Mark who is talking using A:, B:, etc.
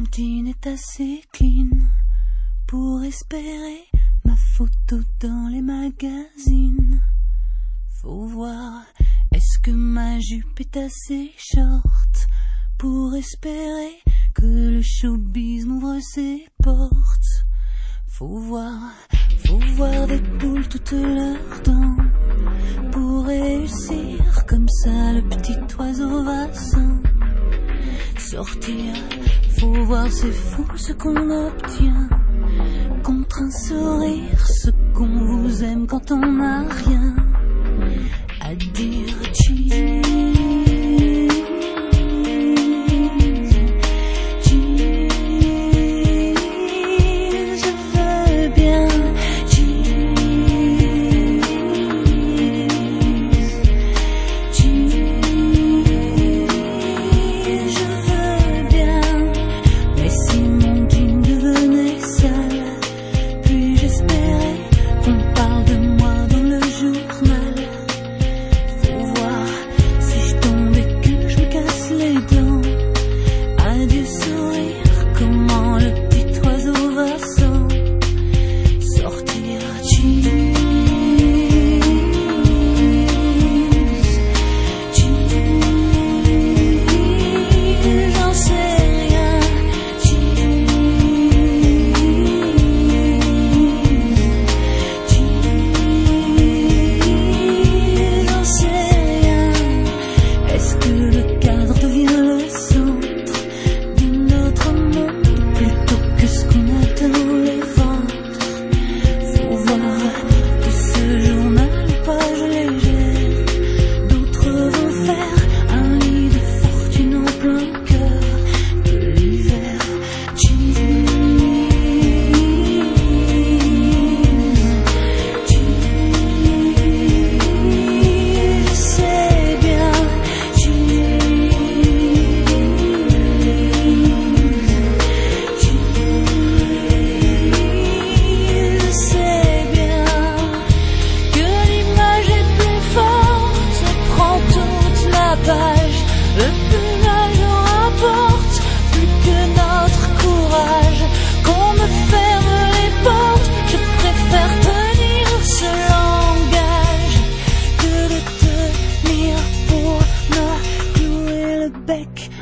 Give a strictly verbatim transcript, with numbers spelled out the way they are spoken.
A: comptine est assez clean pour espérer ma photo dans les magazines. Faut voir, est-ce que ma jupe est assez short pour espérer que le showbiz m'ouvre ses portes. Faut voir, faut voir des poules toutes leurs dents pour réussir comme ça le petit oiseau va s'en sortir. Faut voir, c'est fou ce qu'on obtient contre un sourire, ce qu'on vous aime quand on n'a rien à dire. Cheese. Le plumage en rapporte plus que notre courage. Qu'on me ferme les portes, je préfère tenir ce langage que de tenir pour me clouer le bec